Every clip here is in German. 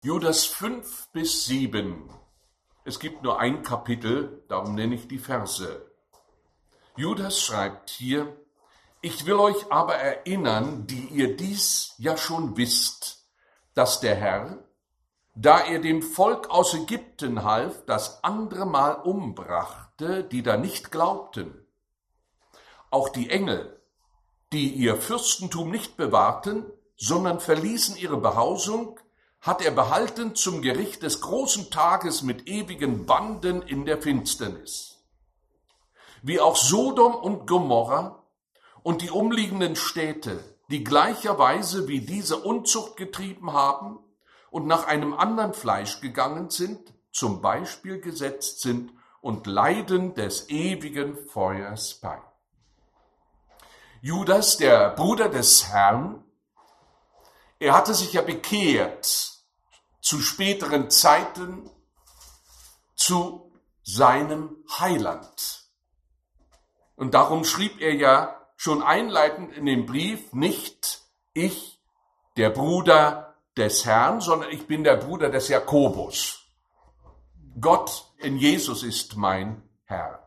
Judas 5-7. Es gibt nur ein Kapitel, darum nenne ich die Verse. Judas schreibt hier: Ich will euch aber erinnern, die ihr dies ja schon wisst, dass der Herr, da er dem Volk aus Ägypten half, das andere Mal umbrachte, die da nicht glaubten. Auch die Engel, die ihr Fürstentum nicht bewahrten, sondern verließen ihre Behausung, hat er behalten zum Gericht des großen Tages mit ewigen Banden in der Finsternis. Wie auch Sodom und Gomorra und die umliegenden Städte, die gleicherweise wie diese Unzucht getrieben haben und nach einem anderen Fleisch gegangen sind, zum Beispiel gesetzt sind und Leiden des ewigen Feuers bei. Judas, der Bruder des Herrn, er hatte sich ja bekehrt zu späteren Zeiten zu seinem Heiland. Und darum schrieb er ja schon einleitend in dem Brief, nicht ich, der Bruder des Herrn, sondern ich bin der Bruder des Jakobus. Gott in Jesus ist mein Herr.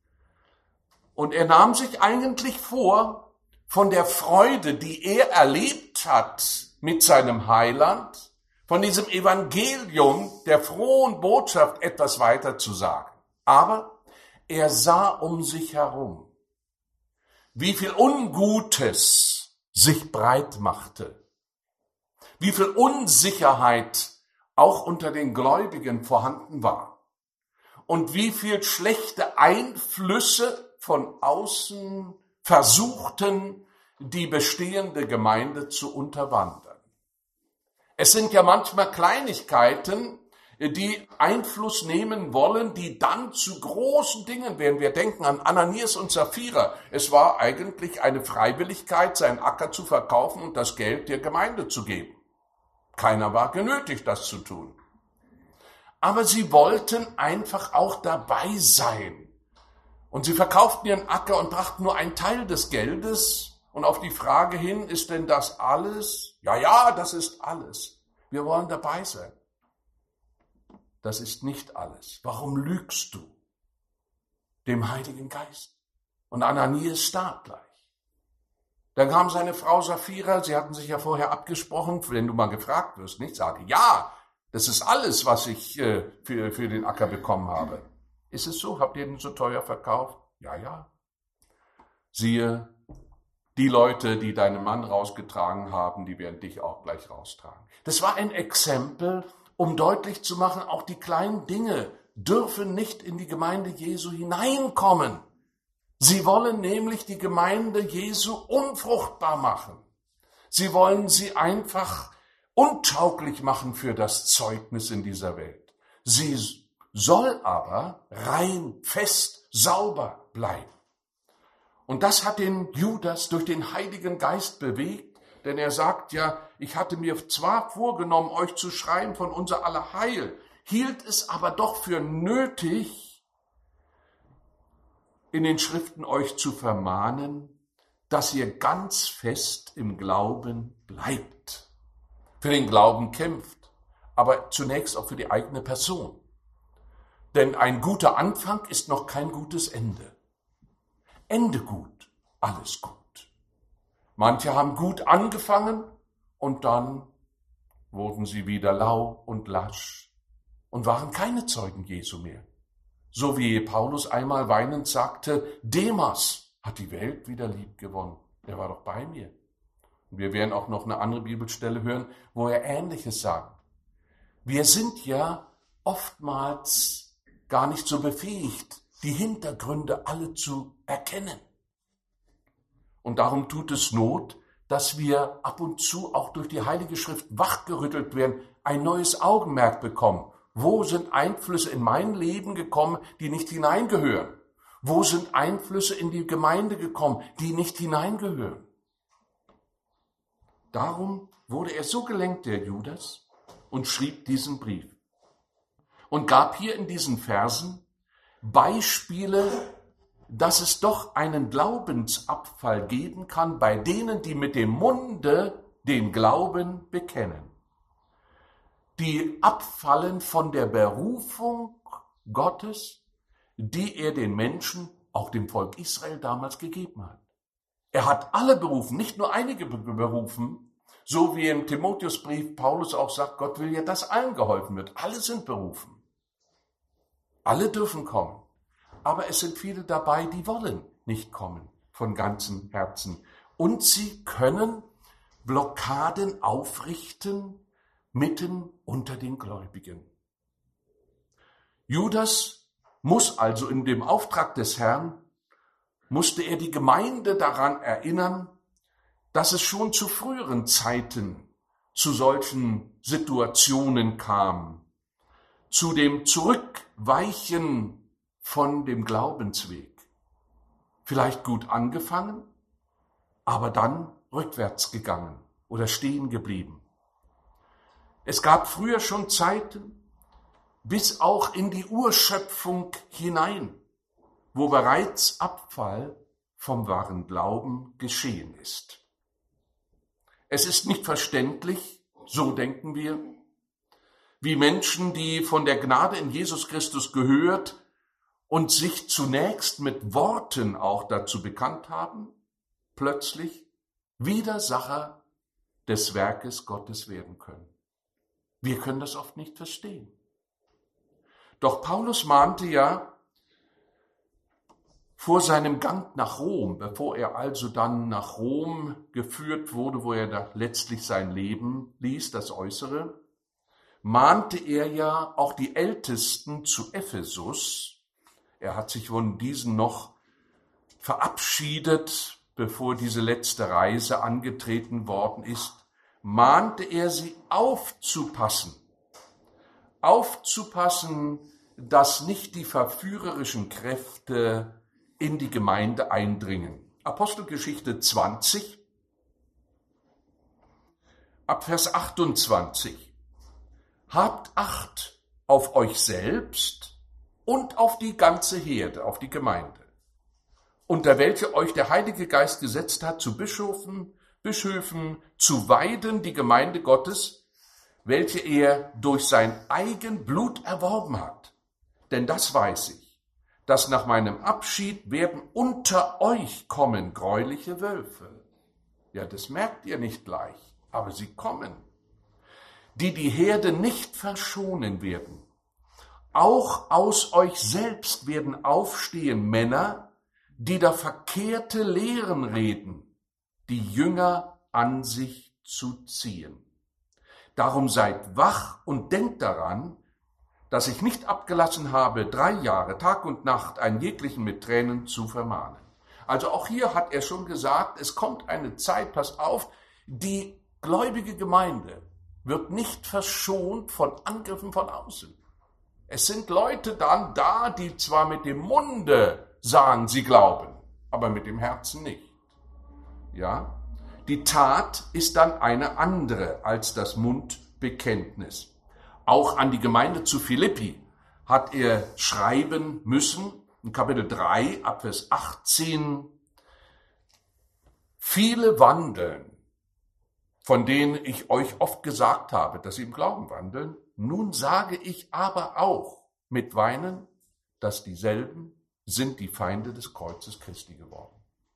Und er nahm sich eigentlich vor, von der Freude, die er erlebt hat mit seinem Heiland, von diesem Evangelium der frohen Botschaft etwas weiter zu sagen. Aber er sah um sich herum, wie viel Ungutes sich breit machte, wie viel Unsicherheit auch unter den Gläubigen vorhanden war und wie viel schlechte Einflüsse von außen versuchten, die bestehende Gemeinde zu unterwandern. Es sind ja manchmal Kleinigkeiten, die Einfluss nehmen wollen, die dann zu großen Dingen werden. Wir denken an Ananias und Sapphira. Es war eigentlich eine Freiwilligkeit, seinen Acker zu verkaufen und das Geld der Gemeinde zu geben. Keiner war genötigt, das zu tun. Aber sie wollten einfach auch dabei sein. Und sie verkauften ihren Acker und brachten nur einen Teil des Geldes. Und auf die Frage hin, ist denn das alles? Ja, das ist alles. Wir wollen dabei sein. Das ist nicht alles. Warum lügst du? Dem Heiligen Geist. Und Ananias starb gleich. Dann kam seine Frau Sapphira, sie hatten sich ja vorher abgesprochen, wenn du mal gefragt wirst, nicht? Sage, ja, das ist alles, was ich für den Acker bekommen habe. Ist es so? Habt ihr den so teuer verkauft? Ja. Siehe, die Leute, die deinen Mann rausgetragen haben, die werden dich auch gleich raustragen. Das war ein Exempel, um deutlich zu machen, auch die kleinen Dinge dürfen nicht in die Gemeinde Jesu hineinkommen. Sie wollen nämlich die Gemeinde Jesu unfruchtbar machen. Sie wollen sie einfach untauglich machen für das Zeugnis in dieser Welt. Sie soll aber rein, fest, sauber bleiben. Und das hat den Judas durch den Heiligen Geist bewegt, denn er sagt ja, ich hatte mir zwar vorgenommen, euch zu schreiben von unser aller Heil, hielt es aber doch für nötig, in den Schriften euch zu vermahnen, dass ihr ganz fest im Glauben bleibt, für den Glauben kämpft, aber zunächst auch für die eigene Person. Denn ein guter Anfang ist noch kein gutes Ende. Ende gut, alles gut. Manche haben gut angefangen und dann wurden sie wieder lau und lasch und waren keine Zeugen Jesu mehr. So wie Paulus einmal weinend sagte, Demas hat die Welt wieder lieb gewonnen. Er war doch bei mir. Und wir werden auch noch eine andere Bibelstelle hören, wo er Ähnliches sagt. Wir sind ja oftmals gar nicht so befähigt, die Hintergründe alle zu erkennen. Und darum tut es Not, dass wir ab und zu auch durch die Heilige Schrift wachgerüttelt werden, ein neues Augenmerk bekommen. Wo sind Einflüsse in mein Leben gekommen, die nicht hineingehören? Wo sind Einflüsse in die Gemeinde gekommen, die nicht hineingehören? Darum wurde er so gelenkt, der Judas, und schrieb diesen Brief. Und gab hier in diesen Versen Beispiele, dass es doch einen Glaubensabfall geben kann bei denen, die mit dem Munde den Glauben bekennen. die abfallen von der Berufung Gottes, die er den Menschen, auch dem Volk Israel damals gegeben hat. Er hat alle berufen, nicht nur einige berufen, so wie im Timotheusbrief Paulus auch sagt, Gott will ja, dass allen geholfen wird. Alle sind berufen. Alle dürfen kommen. Aber es sind viele dabei, die wollen nicht kommen von ganzem Herzen. Und sie können Blockaden aufrichten mitten unter den Gläubigen. Judas muss also in dem Auftrag des Herrn, musste er die Gemeinde daran erinnern, dass es schon zu früheren Zeiten zu solchen Situationen kam, zu dem Zurückweichen von dem Glaubensweg. Vielleicht gut angefangen, aber dann rückwärts gegangen oder stehen geblieben. Es gab früher schon Zeiten, bis auch in die Urschöpfung hinein, wo bereits Abfall vom wahren Glauben geschehen ist. Es ist nicht verständlich, so denken wir, wie Menschen, die von der Gnade in Jesus Christus gehört und sich zunächst mit Worten auch dazu bekannt haben, plötzlich Widersacher des Werkes Gottes werden können. Wir können das oft nicht verstehen. Doch Paulus mahnte ja vor seinem Gang nach Rom, bevor er also dann nach Rom geführt wurde, wo er da letztlich sein Leben ließ, das Äußere, mahnte er ja auch die Ältesten zu Ephesus. Er hat sich von diesen noch verabschiedet, bevor diese letzte Reise angetreten worden ist, mahnte er sie aufzupassen, dass nicht die verführerischen Kräfte in die Gemeinde eindringen. Apostelgeschichte 20, ab Vers 28. Habt Acht auf euch selbst und auf die ganze Herde, auf die Gemeinde, unter welche euch der Heilige Geist gesetzt hat, zu Bischöfen zu weiden die Gemeinde Gottes, welche er durch sein eigen Blut erworben hat. Denn das weiß ich, dass nach meinem Abschied werden unter euch kommen gräuliche Wölfe. Ja, das merkt ihr nicht gleich, aber sie kommen, die die Herde nicht verschonen werden. Auch aus euch selbst werden aufstehen Männer, die da verkehrte Lehren reden, die Jünger an sich zu ziehen. Darum seid wach und denkt daran, dass ich nicht abgelassen habe, 3 Jahre, Tag und Nacht, einen jeglichen mit Tränen zu vermahnen. Also auch hier hat er schon gesagt, es kommt eine Zeit, pass auf, die gläubige Gemeinde wird nicht verschont von Angriffen von außen. Es sind Leute dann da, die zwar mit dem Munde sagen, sie glauben, aber mit dem Herzen nicht. Ja? Die Tat ist dann eine andere als das Mundbekenntnis. Auch an die Gemeinde zu Philippi hat er schreiben müssen, in Kapitel 3, ab Vers 18, viele wandeln, von denen ich euch oft gesagt habe, dass sie im Glauben wandeln. Nun sage ich aber auch mit Weinen, dass dieselben sind die Feinde des Kreuzes Christi geworden.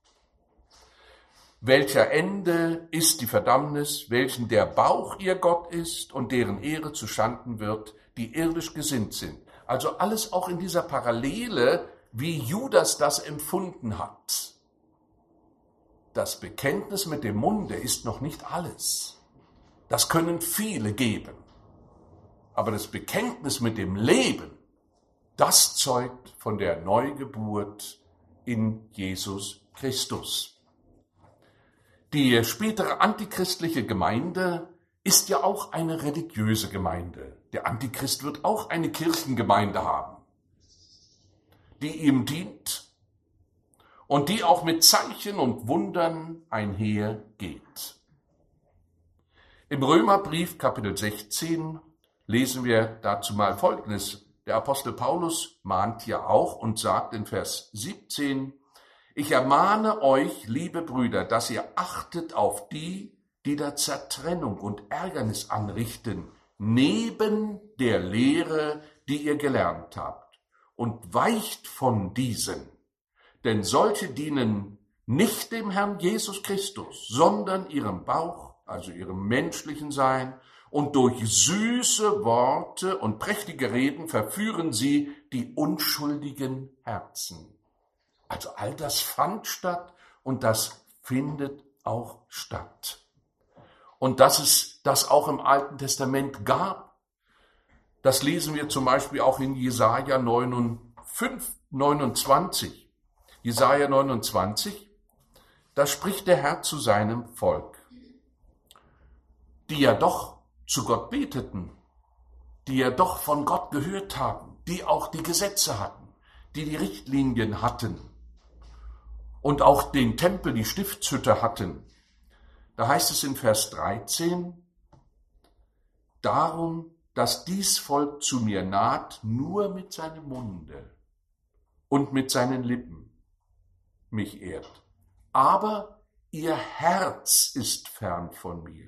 Welcher Ende ist die Verdammnis, welchen der Bauch ihr Gott ist und deren Ehre zu Schanden wird, die irdisch gesinnt sind. Also alles auch in dieser Parallele, wie Judas das empfunden hat. Das Bekenntnis mit dem Munde ist noch nicht alles. Das können viele geben. Aber das Bekenntnis mit dem Leben, das zeugt von der Neugeburt in Jesus Christus. Die spätere antichristliche Gemeinde ist ja auch eine religiöse Gemeinde. Der Antichrist wird auch eine Kirchengemeinde haben, die ihm dient und die auch mit Zeichen und Wundern einhergeht. Im Römerbrief Kapitel 16 lesen wir dazu mal Folgendes. Der Apostel Paulus mahnt ja auch und sagt in Vers 17, ich ermahne euch, liebe Brüder, dass ihr achtet auf die, die da Zertrennung und Ärgernis anrichten, neben der Lehre, die ihr gelernt habt, und weicht von diesen, denn solche dienen nicht dem Herrn Jesus Christus, sondern ihrem Bauch, also ihrem menschlichen Sein, und durch süße Worte und prächtige Reden verführen sie die unschuldigen Herzen. Also all das fand statt und das findet auch statt. Und dass es das auch im Alten Testament gab, das lesen wir zum Beispiel auch in Jesaja 29. Jesaja 29, da spricht der Herr zu seinem Volk, die ja doch zu Gott beteten, die ja doch von Gott gehört haben, die auch die Gesetze hatten, die die Richtlinien hatten und auch den Tempel, die Stiftshütte hatten. Da heißt es in Vers 13, darum, dass dies Volk zu mir naht, nur mit seinem Munde und mit seinen Lippen mich ehrt. Aber ihr Herz ist fern von mir.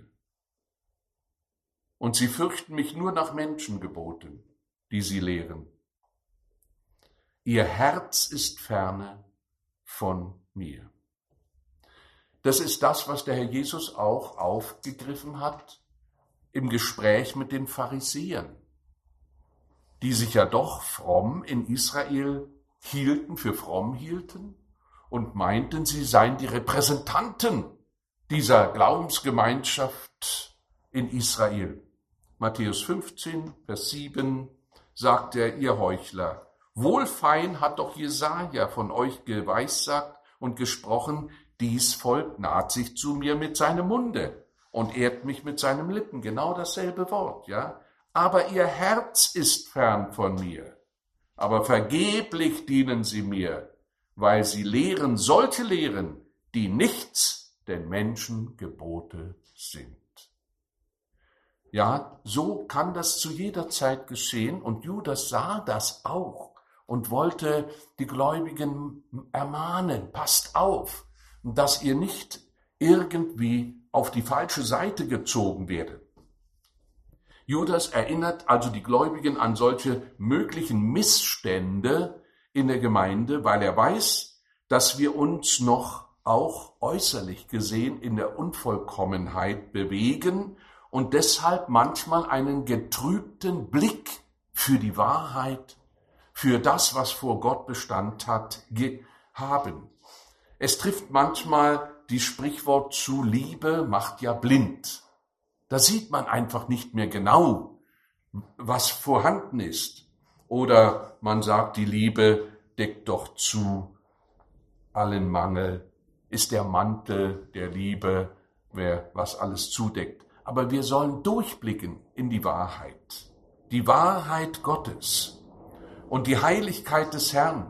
Und sie fürchten mich nur nach Menschengeboten, die sie lehren. Ihr Herz ist ferne von mir. Das ist das, was der Herr Jesus auch aufgegriffen hat im Gespräch mit den Pharisäern, die sich ja doch fromm in Israel für fromm hielten und meinten, sie seien die Repräsentanten dieser Glaubensgemeinschaft in Israel. Matthäus 15, Vers 7 sagt er, ihr Heuchler, wohlfein hat doch Jesaja von euch geweissagt und gesprochen, dies Volk naht sich zu mir mit seinem Munde und ehrt mich mit seinen Lippen. Genau dasselbe Wort, ja. Aber ihr Herz ist fern von mir. Aber vergeblich dienen sie mir, weil sie lehren solche Lehren, die nichts den Menschen Gebote sind. Ja, so kann das zu jeder Zeit geschehen und Judas sah das auch und wollte die Gläubigen ermahnen, passt auf, dass ihr nicht irgendwie auf die falsche Seite gezogen werdet. Judas erinnert also die Gläubigen an solche möglichen Missstände in der Gemeinde, weil er weiß, dass wir uns noch auch äußerlich gesehen in der Unvollkommenheit bewegen und deshalb manchmal einen getrübten Blick für die Wahrheit, für das, was vor Gott Bestand hat, haben. Es trifft manchmal die Sprichwort zu, Liebe macht ja blind. Da sieht man einfach nicht mehr genau, was vorhanden ist. Oder man sagt, die Liebe deckt doch zu allen Mangel, ist der Mantel der Liebe, wer was alles zudeckt. Aber wir sollen durchblicken in die Wahrheit Gottes und die Heiligkeit des Herrn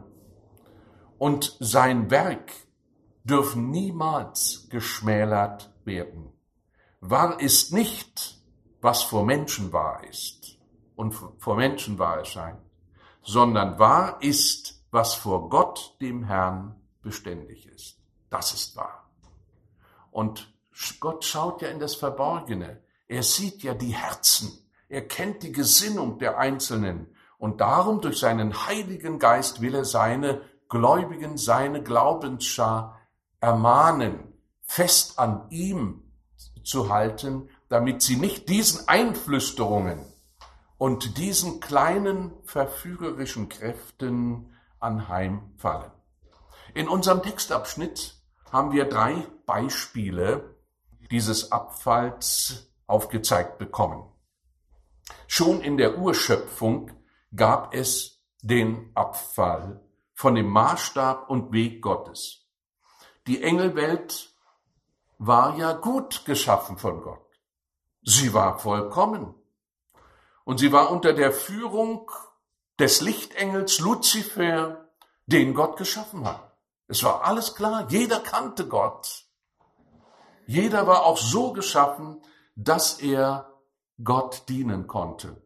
und sein Werk dürfen niemals geschmälert werden. Wahr ist nicht, was vor Menschen wahr ist und vor Menschen wahr erscheint, sondern wahr ist, was vor Gott, dem Herrn, beständig ist. Das ist wahr. Und Gott schaut ja in das Verborgene. Er sieht ja die Herzen. Er kennt die Gesinnung der Einzelnen. Und darum, durch seinen Heiligen Geist, will er seine Gläubigen, seine Glaubensschar ermahnen, fest an ihm zu halten, damit sie nicht diesen Einflüsterungen und diesen kleinen verführerischen Kräften anheimfallen. In unserem Textabschnitt haben wir 3 Beispiele dieses Abfalls aufgezeigt bekommen. Schon in der Urschöpfung gab es den Abfall von dem Maßstab und Weg Gottes. Die Engelwelt war ja gut geschaffen von Gott. Sie war vollkommen. Und sie war unter der Führung des Lichtengels Luzifer, den Gott geschaffen hat. Es war alles klar, jeder kannte Gott. Jeder war auch so geschaffen, dass er Gott dienen konnte.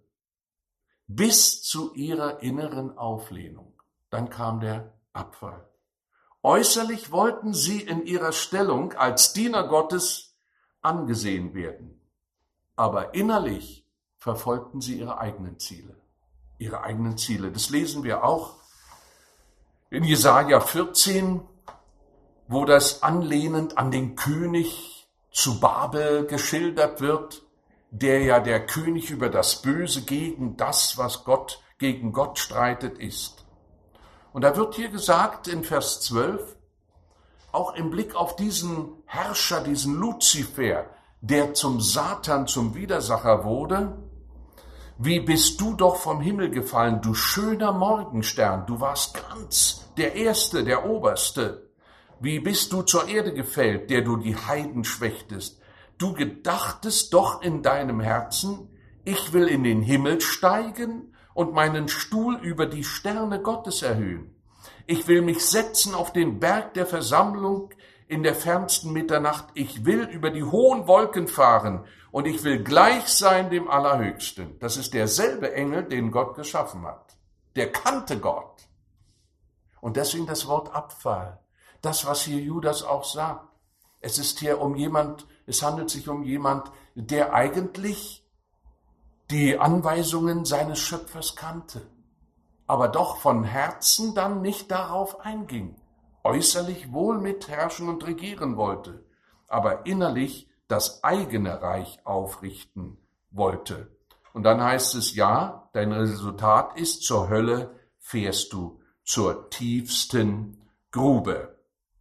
Bis zu ihrer inneren Auflehnung. Dann kam der Abfall. Äußerlich wollten sie in ihrer Stellung als Diener Gottes angesehen werden. Aber innerlich verfolgten sie ihre eigenen Ziele. Ihre eigenen Ziele. Das lesen wir auch in Jesaja 14, wo das anlehnend an den König zu Babel geschildert wird, der ja der König über das Böse gegen das, was gegen Gott streitet, ist. Und da wird hier gesagt in Vers 12, auch im Blick auf diesen Herrscher, diesen Luzifer, der zum Satan, zum Widersacher wurde: Wie bist du doch vom Himmel gefallen, du schöner Morgenstern, du warst ganz der Erste, der Oberste. Wie bist du zur Erde gefällt, der du die Heiden schwächtest? Du gedachtest doch in deinem Herzen, ich will in den Himmel steigen und meinen Stuhl über die Sterne Gottes erhöhen. Ich will mich setzen auf den Berg der Versammlung in der fernsten Mitternacht. Ich will über die hohen Wolken fahren und ich will gleich sein dem Allerhöchsten. Das ist derselbe Engel, den Gott geschaffen hat. Der kannte Gott. Und deswegen das Wort Abfall. Das, was hier Judas auch sagt. Es handelt sich um jemand, der eigentlich die Anweisungen seines Schöpfers kannte, aber doch von Herzen dann nicht darauf einging, äußerlich wohl mitherrschen und regieren wollte, aber innerlich das eigene Reich aufrichten wollte. Und dann heißt es, ja, dein Resultat ist, zur Hölle fährst du, zur tiefsten Grube.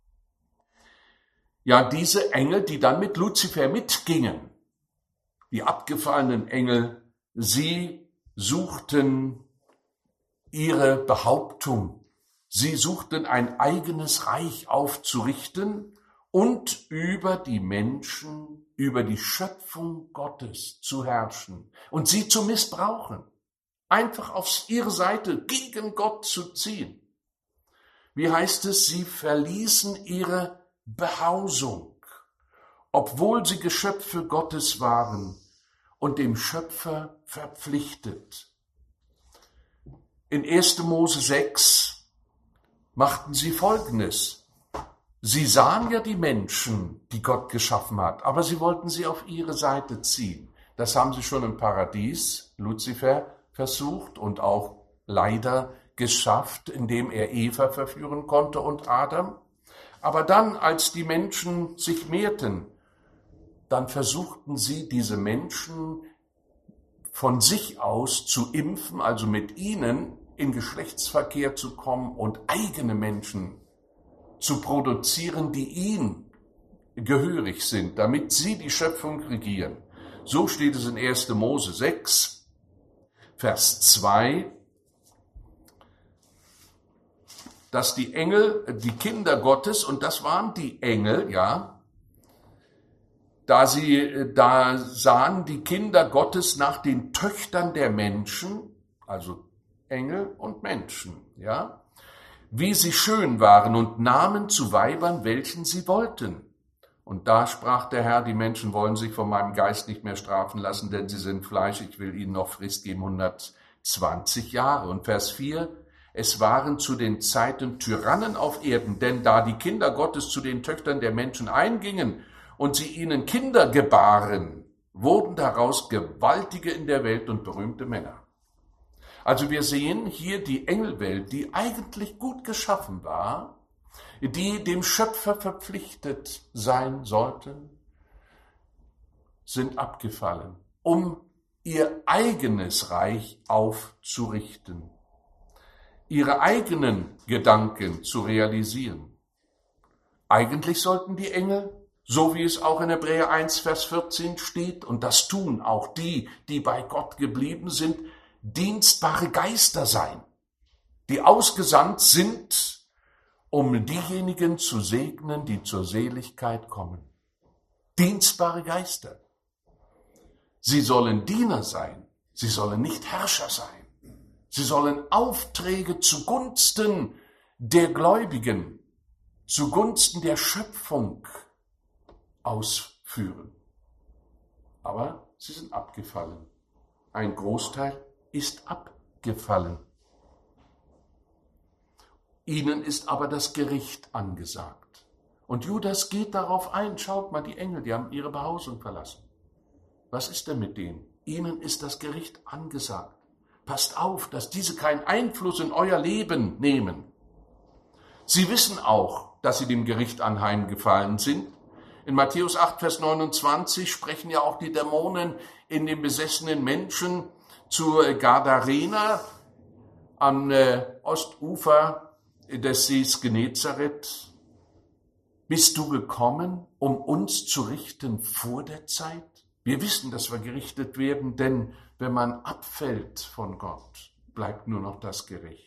Ja, diese Engel, die dann mit Luzifer mitgingen, die abgefallenen Engel, sie suchten ihre Behauptung. Sie suchten ein eigenes Reich aufzurichten und über die Menschen, über die Schöpfung Gottes zu herrschen und sie zu missbrauchen, einfach auf ihre Seite gegen Gott zu ziehen. Wie heißt es, sie verließen ihre Behausung, obwohl sie Geschöpfe Gottes waren und dem Schöpfer verpflichtet. In 1. Mose 6 machten sie Folgendes. Sie sahen ja die Menschen, die Gott geschaffen hat, aber sie wollten sie auf ihre Seite ziehen. Das haben sie schon im Paradies, Luzifer, versucht und auch leider geschafft, indem er Eva verführen konnte und Adam. Aber dann, als die Menschen sich mehrten, dann versuchten sie, diese Menschen von sich aus zu impfen, also mit ihnen in Geschlechtsverkehr zu kommen und eigene Menschen zu produzieren, die ihnen gehörig sind, damit sie die Schöpfung regieren. So steht es in 1. Mose 6, Vers 2, dass die Engel, die Kinder Gottes, und das waren die Engel, ja, da sahen die Kinder Gottes nach den Töchtern der Menschen, also Engel und Menschen, ja, wie sie schön waren und nahmen zu Weibern, welchen sie wollten. Und da sprach der Herr, die Menschen wollen sich von meinem Geist nicht mehr strafen lassen, denn sie sind Fleisch, ich will ihnen noch Frist geben, 120 Jahre. Und Vers 4, es waren zu den Zeiten Tyrannen auf Erden, denn da die Kinder Gottes zu den Töchtern der Menschen eingingen und sie ihnen Kinder gebaren, wurden daraus Gewaltige in der Welt und berühmte Männer. Also wir sehen hier die Engelwelt, die eigentlich gut geschaffen war, die dem Schöpfer verpflichtet sein sollten, sind abgefallen, um ihr eigenes Reich aufzurichten, ihre eigenen Gedanken zu realisieren. Eigentlich sollten die Engel, so wie es auch in Hebräer 1, Vers 14 steht, und das tun auch die, die bei Gott geblieben sind, dienstbare Geister sein, die ausgesandt sind, um diejenigen zu segnen, die zur Seligkeit kommen. Dienstbare Geister. Sie sollen Diener sein, sie sollen nicht Herrscher sein. Sie sollen Aufträge zugunsten der Gläubigen, zugunsten der Schöpfung ausführen. Aber sie sind abgefallen. Ein Großteil ist abgefallen. Ihnen ist aber das Gericht angesagt. Und Judas geht darauf ein, schaut mal, die Engel, die haben ihre Behausung verlassen. Was ist denn mit denen? ihnen ist das Gericht angesagt. Passt auf, dass diese keinen Einfluss in euer Leben nehmen. Sie wissen auch, dass sie dem Gericht anheimgefallen sind. In Matthäus 8, Vers 29 sprechen ja auch die Dämonen in den besessenen Menschen zu Gadarena am Ostufer des Sees Genezareth. Bist du gekommen, um uns zu richten vor der Zeit? Wir wissen, dass wir gerichtet werden, denn wenn man abfällt von Gott, bleibt nur noch das Gericht.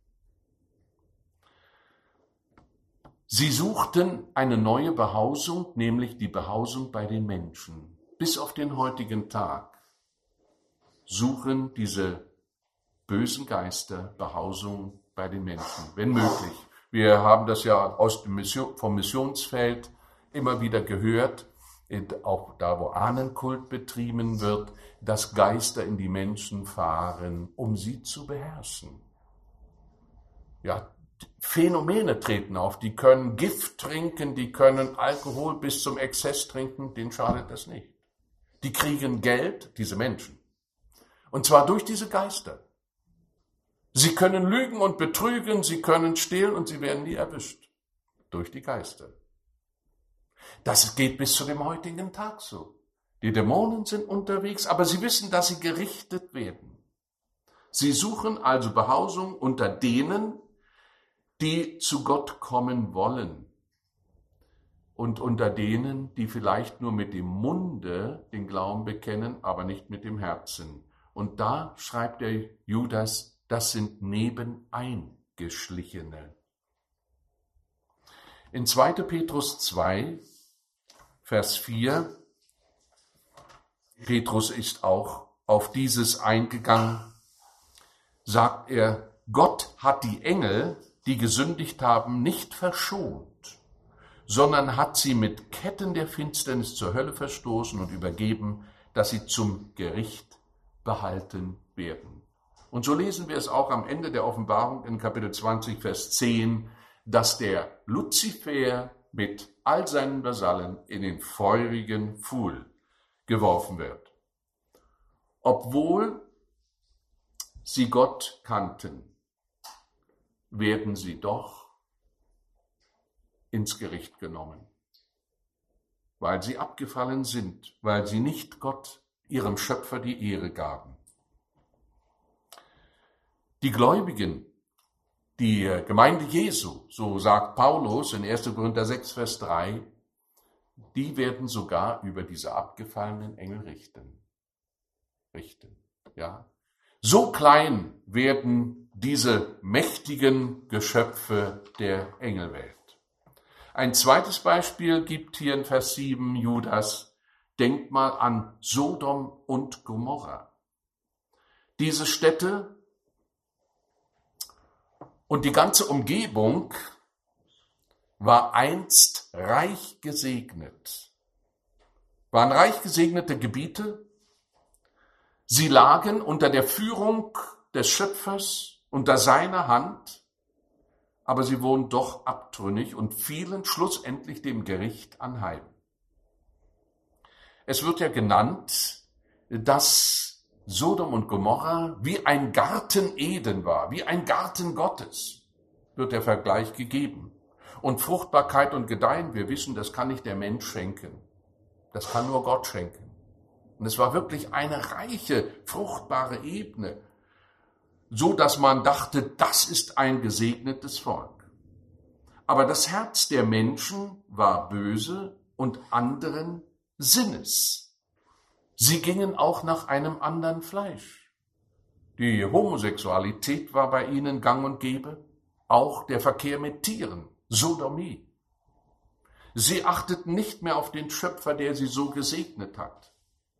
Sie suchten eine neue Behausung, nämlich die Behausung bei den Menschen. Bis auf den heutigen Tag suchen diese bösen Geister Behausung bei den Menschen, wenn möglich. Wir haben das ja vom Missionsfeld immer wieder gehört, auch da, wo Ahnenkult betrieben wird, dass Geister in die Menschen fahren, um sie zu beherrschen. Ja, Phänomene treten auf, die können Gift trinken, die können Alkohol bis zum Exzess trinken, denen schadet das nicht. Die kriegen Geld, diese Menschen, und zwar durch diese Geister. Sie können lügen und betrügen, sie können stehlen und sie werden nie erwischt. Durch die Geister. Das geht bis zu dem heutigen Tag so. Die Dämonen sind unterwegs, aber sie wissen, dass sie gerichtet werden. Sie suchen also Behausung unter denen, die zu Gott kommen wollen. Und unter denen, die vielleicht nur mit dem Munde den Glauben bekennen, aber nicht mit dem Herzen. Und da schreibt der Judas, das sind Nebeneingeschlichene. In 2. Petrus 2, Vers 4, Petrus ist auch auf dieses eingegangen, sagt er, Gott hat die Engel, die gesündigt haben, nicht verschont, sondern hat sie mit Ketten der Finsternis zur Hölle verstoßen und übergeben, dass sie zum Gericht behalten werden. Und so lesen wir es auch am Ende der Offenbarung in Kapitel 20, Vers 10, dass der Luzifer mit all seinen Vasallen in den feurigen Pfuhl geworfen wird. Obwohl sie Gott kannten, werden sie doch ins Gericht genommen, weil sie abgefallen sind, weil sie nicht Gott, ihrem Schöpfer, die Ehre gaben. Die Gläubigen, die Gemeinde Jesu, so sagt Paulus in 1. Korinther 6, Vers 3, die werden sogar über diese abgefallenen Engel richten. Ja. So klein werden diese mächtigen Geschöpfe der Engelwelt. Ein zweites Beispiel gibt hier in Vers 7 Judas, denkt mal an Sodom und Gomorra. Diese Städte und die ganze Umgebung war einst reich gesegnet. Waren reich gesegnete Gebiete. Sie lagen unter der Führung des Schöpfers, unter seiner Hand, aber sie wurden doch abtrünnig und fielen schlussendlich dem Gericht anheim. Es wird ja genannt, dass Sodom und Gomorra wie ein Garten Eden war, wie ein Garten Gottes, wird der Vergleich gegeben. Und Fruchtbarkeit und Gedeihen, wir wissen, das kann nicht der Mensch schenken. Das kann nur Gott schenken. Und es war wirklich eine reiche, fruchtbare Ebene, so dass man dachte, das ist ein gesegnetes Volk. Aber das Herz der Menschen war böse und anderen Sinnes. Sie gingen auch nach einem anderen Fleisch. Die Homosexualität war bei ihnen gang und gäbe, auch der Verkehr mit Tieren, Sodomie. Sie achteten nicht mehr auf den Schöpfer, der sie so gesegnet hat.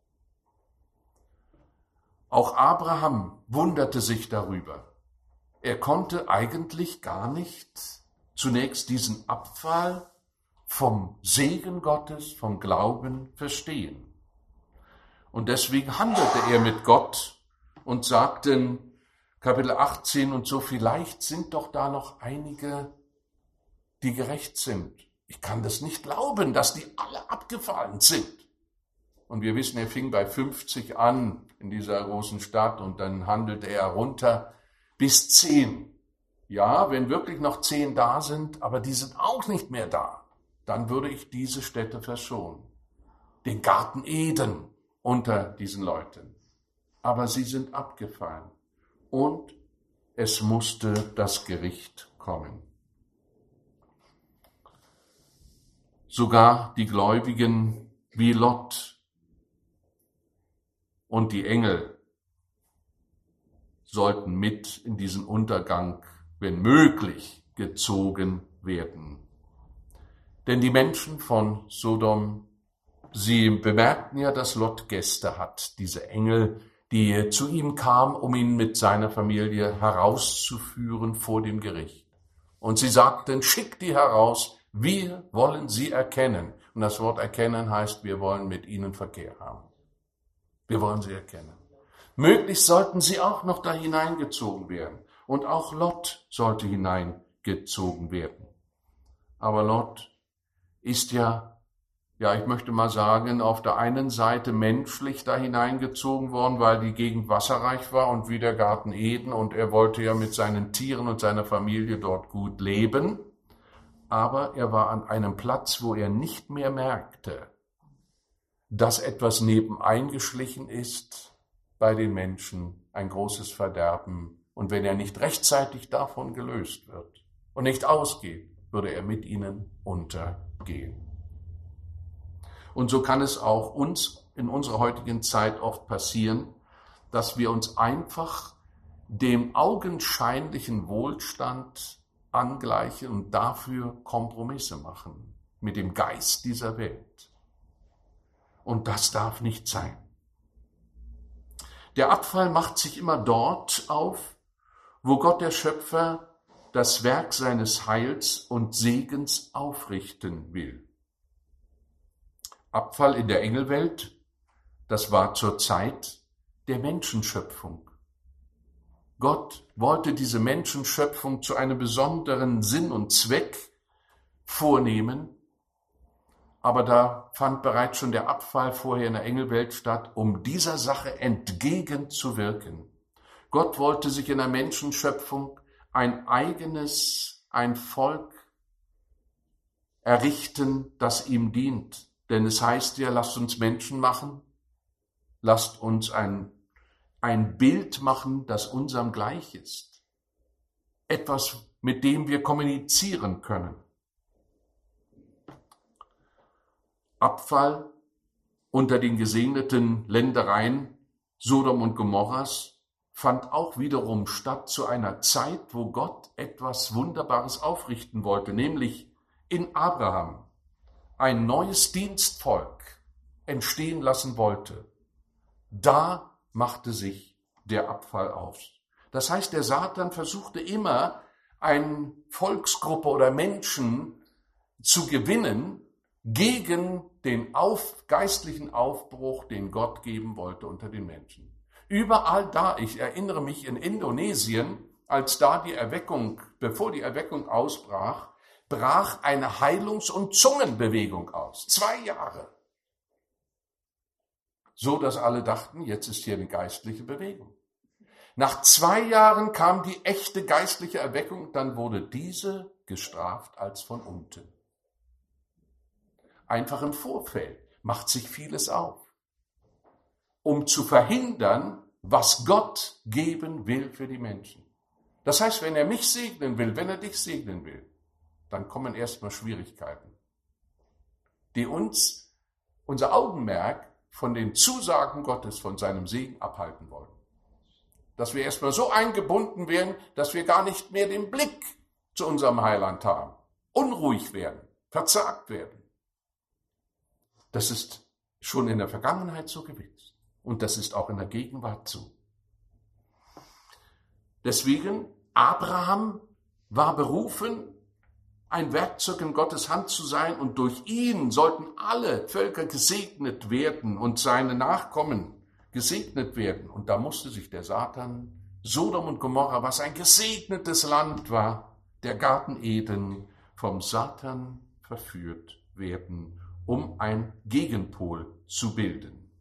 Auch Abraham wunderte sich darüber. Er konnte eigentlich gar nicht zunächst diesen Abfall vom Segen Gottes, vom Glauben verstehen. Und deswegen handelte er mit Gott und sagte in Kapitel 18 und so, vielleicht sind doch da noch einige, die gerecht sind. Ich kann das nicht glauben, dass die alle abgefallen sind. Und wir wissen, er fing bei 50 an in dieser großen Stadt und dann handelte er runter bis 10. Ja, wenn wirklich noch 10 da sind, aber die sind auch nicht mehr da, dann würde ich diese Städte verschonen. Den Garten Eden unter diesen Leuten. Aber sie sind abgefallen. Und es musste das Gericht kommen. Sogar die Gläubigen wie Lot und die Engel sollten mit in diesen Untergang, wenn möglich, gezogen werden. Denn die Menschen von Sodom, sie bemerkten ja, dass Lot Gäste hat, diese Engel, die zu ihm kamen, um ihn mit seiner Familie herauszuführen vor dem Gericht. Und sie sagten, schickt die heraus, wir wollen sie erkennen. Und das Wort erkennen heißt, wir wollen mit ihnen Verkehr haben. Wir wollen sie erkennen. Möglichst sollten sie auch noch da hineingezogen werden. Und auch Lot sollte hineingezogen werden. Aber Lot ist ja, ich möchte mal sagen, auf der einen Seite menschlich da hineingezogen worden, weil die Gegend wasserreich war und wie der Garten Eden und er wollte ja mit seinen Tieren und seiner Familie dort gut leben. Aber er war an einem Platz, wo er nicht mehr merkte, dass etwas nebeneingeschlichen ist bei den Menschen, ein großes Verderben. Und wenn er nicht rechtzeitig davon gelöst wird und nicht ausgeht, würde er mit ihnen untergehen. Und so kann es auch uns in unserer heutigen Zeit oft passieren, dass wir uns einfach dem augenscheinlichen Wohlstand angleichen und dafür Kompromisse machen mit dem Geist dieser Welt. Und das darf nicht sein. Der Abfall macht sich immer dort auf, wo Gott der Schöpfer das Werk seines Heils und Segens aufrichten will. Abfall in der Engelwelt, das war zur Zeit der Menschenschöpfung. Gott wollte diese Menschenschöpfung zu einem besonderen Sinn und Zweck vornehmen, aber da fand bereits schon der Abfall vorher in der Engelwelt statt, um dieser Sache entgegenzuwirken. Gott wollte sich in der Menschenschöpfung ein Volk errichten, das ihm dient. Denn es heißt ja, lasst uns Menschen machen, lasst uns ein Bild machen, das unserem gleich ist. Etwas, mit dem wir kommunizieren können. Abfall unter den gesegneten Ländereien Sodom und Gomorras fand auch wiederum statt zu einer Zeit, wo Gott etwas Wunderbares aufrichten wollte, nämlich in Abraham ein neues Dienstvolk entstehen lassen wollte. Da machte sich der Abfall auf. Das heißt, der Satan versuchte immer, eine Volksgruppe oder Menschen zu gewinnen gegen den geistlichen Aufbruch, den Gott geben wollte unter den Menschen. Überall da, ich erinnere mich in Indonesien, als da bevor die Erweckung ausbrach, brach eine Heilungs- und Zungenbewegung aus. 2 Jahre. So, dass alle dachten, jetzt ist hier eine geistliche Bewegung. Nach 2 Jahren kam die echte geistliche Erweckung, dann wurde diese gestraft als von unten. Einfach im Vorfeld macht sich vieles auf, um zu verhindern, was Gott geben will für die Menschen. Das heißt, wenn er mich segnen will, wenn er dich segnen will, dann kommen erstmal Schwierigkeiten, die uns unser Augenmerk von den Zusagen Gottes, von seinem Segen abhalten wollen. Dass wir erstmal so eingebunden werden, dass wir gar nicht mehr den Blick zu unserem Heiland haben, unruhig werden, verzagt werden. Das ist schon in der Vergangenheit so gewesen und das ist auch in der Gegenwart so. Deswegen, Abraham war berufen, ein Werkzeug in Gottes Hand zu sein und durch ihn sollten alle Völker gesegnet werden und seine Nachkommen gesegnet werden. Und da musste sich der Satan, Sodom und Gomorra, was ein gesegnetes Land war, der Garten Eden, vom Satan verführt werden, um ein Gegenpol zu bilden.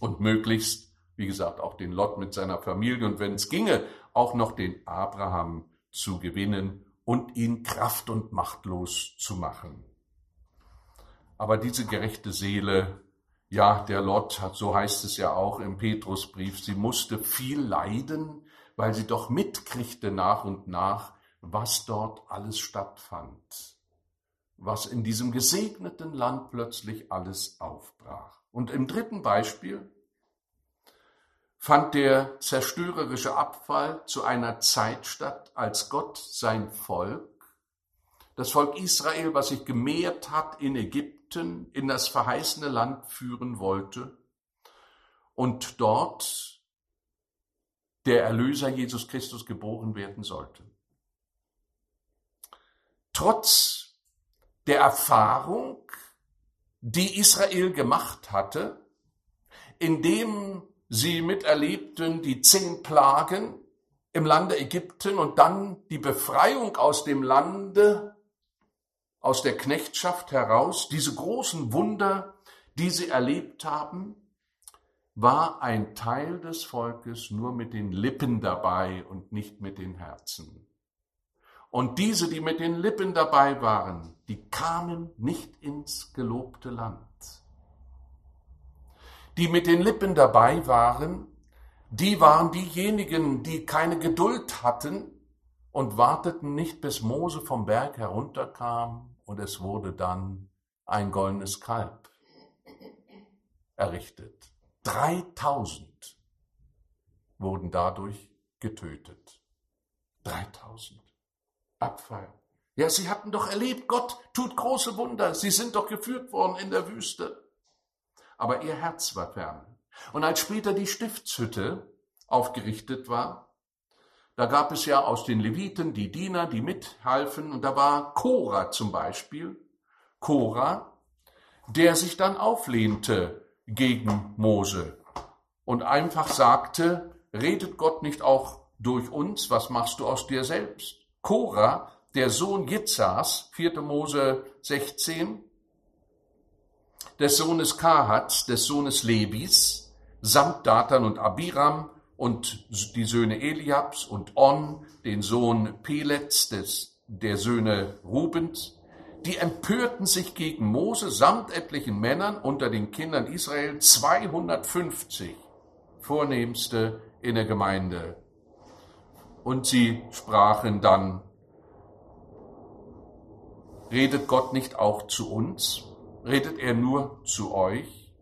Und möglichst, wie gesagt, auch den Lot mit seiner Familie und wenn es ginge, auch noch den Abraham zu gewinnen und ihn kraft- und machtlos zu machen. Aber diese gerechte Seele, ja, der Lot, so heißt es ja auch im Petrusbrief, sie musste viel leiden, weil sie doch mitkriegte nach und nach, was dort alles stattfand, was in diesem gesegneten Land plötzlich alles aufbrach. Und im dritten Beispiel fand der zerstörerische Abfall zu einer Zeit statt, als Gott sein Volk, das Volk Israel, was sich gemehrt hat in Ägypten, in das verheißene Land führen wollte und dort der Erlöser Jesus Christus geboren werden sollte. Trotz der Erfahrung, die Israel gemacht hatte, indem sie miterlebten die 10 Plagen im Lande Ägypten und dann die Befreiung aus dem Lande, aus der Knechtschaft heraus, diese großen Wunder, die sie erlebt haben, war ein Teil des Volkes nur mit den Lippen dabei und nicht mit den Herzen. Und diese, die mit den Lippen dabei waren, die kamen nicht ins gelobte Land. Die mit den Lippen dabei waren, die waren diejenigen, die keine Geduld hatten und warteten nicht, bis Mose vom Berg herunterkam und es wurde dann ein goldenes Kalb errichtet. 3000 wurden dadurch getötet. 3000. Abfall. Ja, sie hatten doch erlebt, Gott tut große Wunder. Sie sind doch geführt worden in der Wüste. Aber ihr Herz war fern. Und als später die Stiftshütte aufgerichtet war, da gab es ja aus den Leviten die Diener, die mithalfen. Und da war Korah zum Beispiel. Korah, der sich dann auflehnte gegen Mose und einfach sagte, redet Gott nicht auch durch uns? Was machst du aus dir selbst? Korah, der Sohn Jitzas, 4. Mose 16, des Sohnes Kahats, des Sohnes Lebis, samt Datan und Abiram und die Söhne Eliabs und On, den Sohn Pelets, der Söhne Rubens, die empörten sich gegen Mose samt etlichen Männern unter den Kindern Israel, 250 Vornehmste in der Gemeinde. Und sie sprachen dann, redet Gott nicht auch zu uns? Redet er nur zu euch?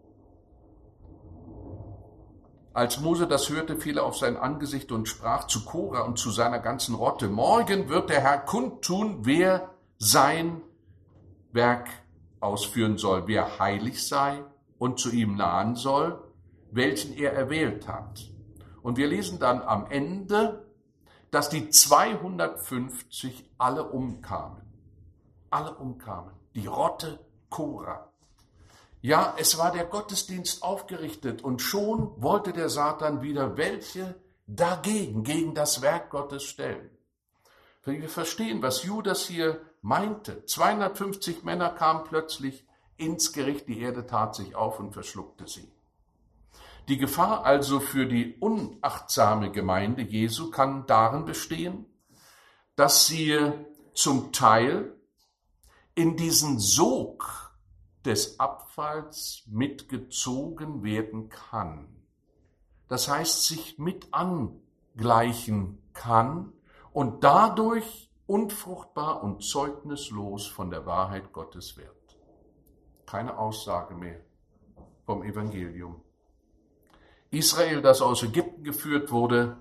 Als Mose das hörte, fiel er auf sein Angesicht und sprach zu Korah und zu seiner ganzen Rotte, morgen wird der Herr kundtun, wer sein Werk ausführen soll, wer heilig sei und zu ihm nahen soll, welchen er erwählt hat. Und wir lesen dann am Ende, dass die 250 alle umkamen. Alle umkamen. Die Rotte Korah. Ja, es war der Gottesdienst aufgerichtet und schon wollte der Satan wieder welche dagegen, gegen das Werk Gottes stellen. Wir verstehen, was Judas hier meinte. 250 Männer kamen plötzlich ins Gericht, die Erde tat sich auf und verschluckte sie. Die Gefahr also für die unachtsame Gemeinde Jesu kann darin bestehen, dass sie zum Teil in diesen Sog des Abfalls mitgezogen werden kann. Das heißt, sich mit angleichen kann und dadurch unfruchtbar und zeugnislos von der Wahrheit Gottes wird. Keine Aussage mehr vom Evangelium. Israel, das aus Ägypten geführt wurde,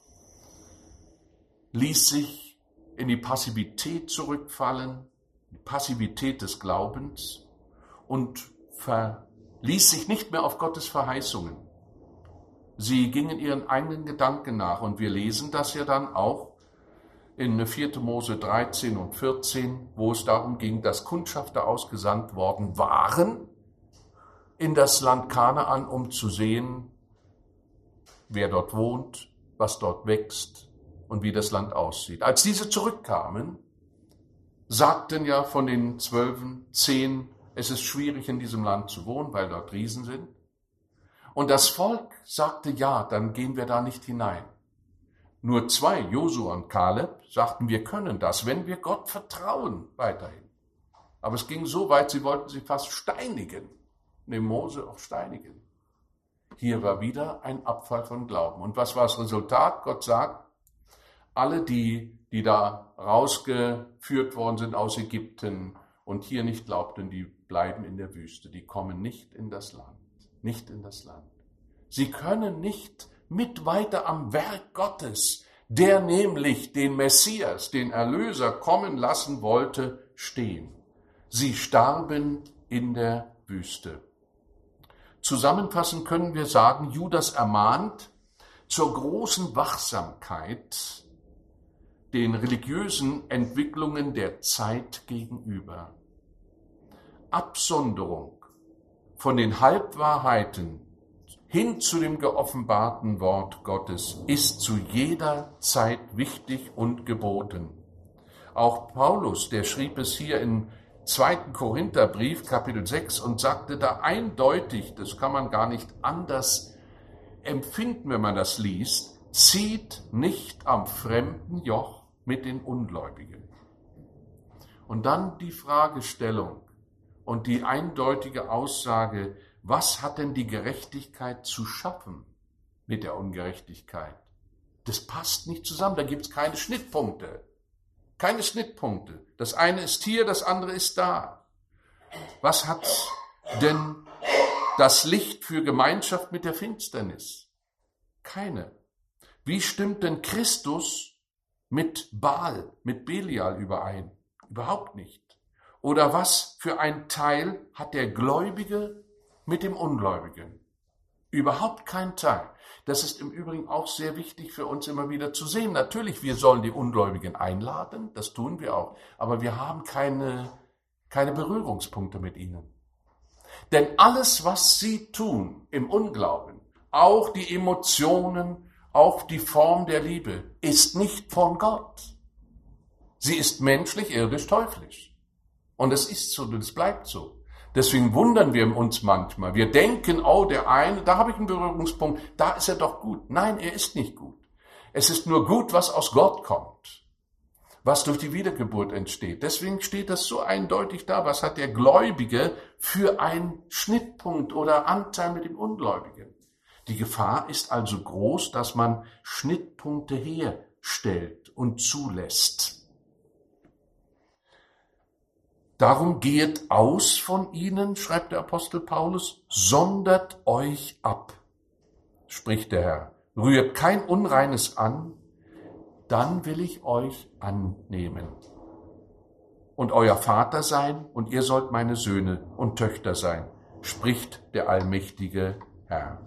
ließ sich in die Passivität zurückfallen, die Passivität des Glaubens und verließ sich nicht mehr auf Gottes Verheißungen. Sie gingen ihren eigenen Gedanken nach und wir lesen das ja dann auch in 4. Mose 13 und 14, wo es darum ging, dass Kundschafter ausgesandt worden waren in das Land Kanaan, um zu sehen, wer dort wohnt, was dort wächst und wie das Land aussieht. Als diese zurückkamen, sagten ja von den 12, 10, es ist schwierig in diesem Land zu wohnen, weil dort Riesen sind. Und das Volk sagte, ja, dann gehen wir da nicht hinein. Nur 2, Josua und Kaleb, sagten, wir können das, wenn wir Gott vertrauen, weiterhin. Aber es ging so weit, sie wollten sie fast steinigen, den Mose auch steinigen. Hier war wieder ein Abfall von Glauben. Und was war das Resultat? Gott sagt, alle die da rausgeführt worden sind aus Ägypten und hier nicht glaubten, die bleiben in der Wüste. Die kommen nicht in das Land. Nicht in das Land. Sie können nicht mit weiter am Werk Gottes, der nämlich den Messias, den Erlöser kommen lassen wollte, stehen. Sie starben in der Wüste. Zusammenfassend können wir sagen, Judas ermahnt zur großen Wachsamkeit den religiösen Entwicklungen der Zeit gegenüber. Absonderung von den Halbwahrheiten hin zu dem geoffenbarten Wort Gottes ist zu jeder Zeit wichtig und geboten. Auch Paulus, der schrieb es hier im 2. Korintherbrief, Kapitel 6, und sagte da eindeutig, das kann man gar nicht anders empfinden, wenn man das liest, zieht nicht am fremden Joch mit den Ungläubigen. Und dann die Fragestellung und die eindeutige Aussage, was hat denn die Gerechtigkeit zu schaffen mit der Ungerechtigkeit? Das passt nicht zusammen, da gibt es keine Schnittpunkte. Keine Schnittpunkte. Das eine ist hier, das andere ist da. Was hat denn das Licht für Gemeinschaft mit der Finsternis? Keine. Wie stimmt denn Christus mit Baal, mit Belial überein? Überhaupt nicht. Oder was für ein Teil hat der Gläubige mit dem Ungläubigen? Überhaupt kein Teil. Das ist im Übrigen auch sehr wichtig für uns immer wieder zu sehen. Natürlich, wir sollen die Ungläubigen einladen, das tun wir auch, aber wir haben keine Berührungspunkte mit ihnen. Denn alles, was sie tun im Unglauben, auch die Emotionen, auch die Form der Liebe, ist nicht von Gott. Sie ist menschlich, irdisch, teuflisch. Und es ist so, und es bleibt so. Deswegen wundern wir uns manchmal. Wir denken, oh, der eine, da habe ich einen Berührungspunkt, da ist er doch gut. Nein, er ist nicht gut. Es ist nur gut, was aus Gott kommt, was durch die Wiedergeburt entsteht. Deswegen steht das so eindeutig da. Was hat der Gläubige für einen Schnittpunkt oder Anteil mit dem Ungläubigen? Die Gefahr ist also groß, dass man Schnittpunkte herstellt und zulässt. Darum gehet aus von ihnen, schreibt der Apostel Paulus, sondert euch ab, spricht der Herr. Rührt kein Unreines an, dann will ich euch annehmen und euer Vater sein, und ihr sollt meine Söhne und Töchter sein, spricht der allmächtige Herr.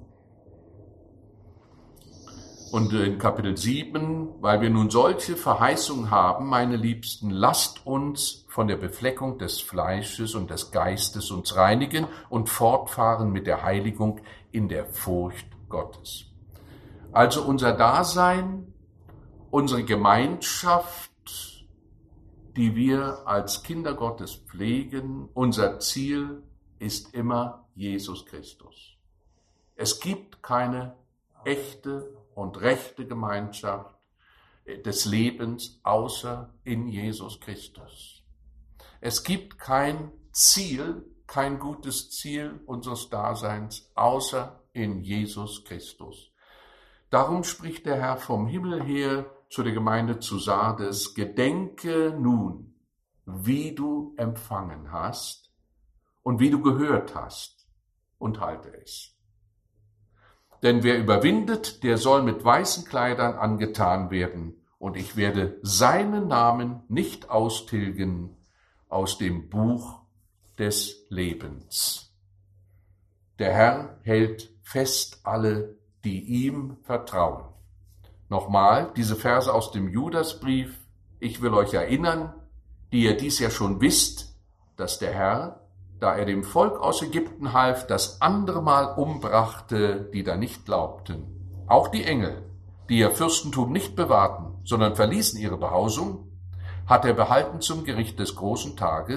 Und in Kapitel 7, weil wir nun solche Verheißungen haben, meine Liebsten, lasst uns von der Befleckung des Fleisches und des Geistes uns reinigen und fortfahren mit der Heiligung in der Furcht Gottes. Also unser Dasein, unsere Gemeinschaft, die wir als Kinder Gottes pflegen, unser Ziel ist immer Jesus Christus. Es gibt keine echte und rechte Gemeinschaft des Lebens außer in Jesus Christus. Es gibt kein Ziel, kein gutes Ziel unseres Daseins außer in Jesus Christus. Darum spricht der Herr vom Himmel her zu der Gemeinde zu Sardes: Gedenke nun, wie du empfangen hast und wie du gehört hast, und halte es. Denn wer überwindet, der soll mit weißen Kleidern angetan werden, und ich werde seinen Namen nicht austilgen aus dem Buch des Lebens. Der Herr hält fest alle, die ihm vertrauen. Nochmal, diese Verse aus dem Judasbrief: Ich will euch erinnern, die ihr dies ja schon wisst, dass der Herr, da er dem Volk aus Ägypten half, das andere Mal umbrachte, die da nicht glaubten. Auch die Engel, die ihr Fürstentum nicht bewahrten, sondern verließen ihre Behausung, hat er behalten zum Gericht des großen Tages,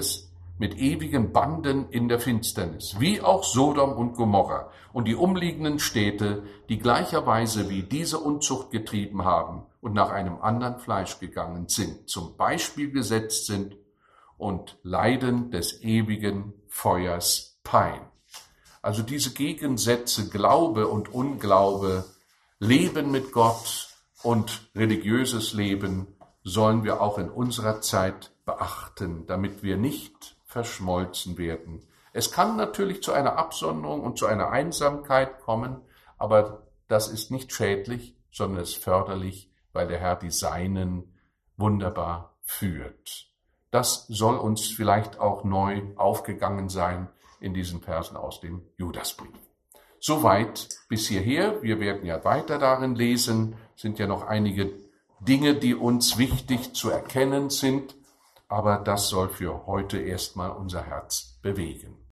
mit ewigen Banden in der Finsternis, wie auch Sodom und Gomorra und die umliegenden Städte, die gleicherweise wie diese Unzucht getrieben haben und nach einem anderen Fleisch gegangen sind, zum Beispiel gesetzt sind und leiden des ewigen Feuers Pein. Also diese Gegensätze Glaube und Unglaube, Leben mit Gott und religiöses Leben sollen wir auch in unserer Zeit beachten, damit wir nicht verschmolzen werden. Es kann natürlich zu einer Absonderung und zu einer Einsamkeit kommen, aber das ist nicht schädlich, sondern ist förderlich, weil der Herr die Seinen wunderbar führt. Das soll uns vielleicht auch neu aufgegangen sein in diesen Versen aus dem Judasbrief. Soweit bis hierher. Wir werden ja weiter darin lesen, sind ja noch einige Dinge, die uns wichtig zu erkennen sind, aber das soll für heute erstmal unser Herz bewegen.